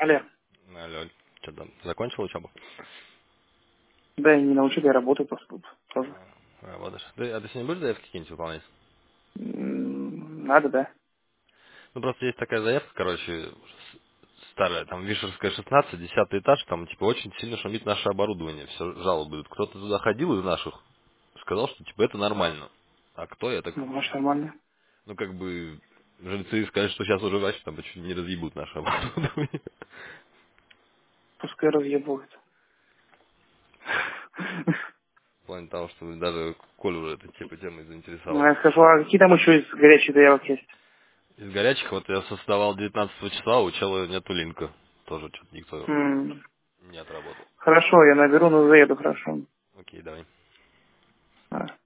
Алло. Алло, что там, закончил учебу? Да, я не на учебе, я работаю просто тут тоже. Работаешь. А ты сегодня будешь заявки какие-нибудь выполнять? Надо, да. Ну, просто есть такая заявка, короче, старая, там, Вишерская, 16, 10 этаж, там, типа, очень сильно шумит наше оборудование, все жалобы идут. Кто-то туда ходил из наших, сказал, что, типа, это нормально. А кто, я так, Ну, может, нормально. ну, как бы, жильцы сказали, что сейчас уже вообще там чуть не разъебут наше оборудование. Пускай разъебывают. В плане того, что даже Колю уже эта, типа, тема Ну, заинтересовала. я скажу, а какие там еще из горячих заявок есть? Из горячих, вот я создавал 19 числа, у чела нету линка. Тоже что-то никто М, не отработал. Хорошо, я наберу, но заеду, хорошо. Окей, давай. А.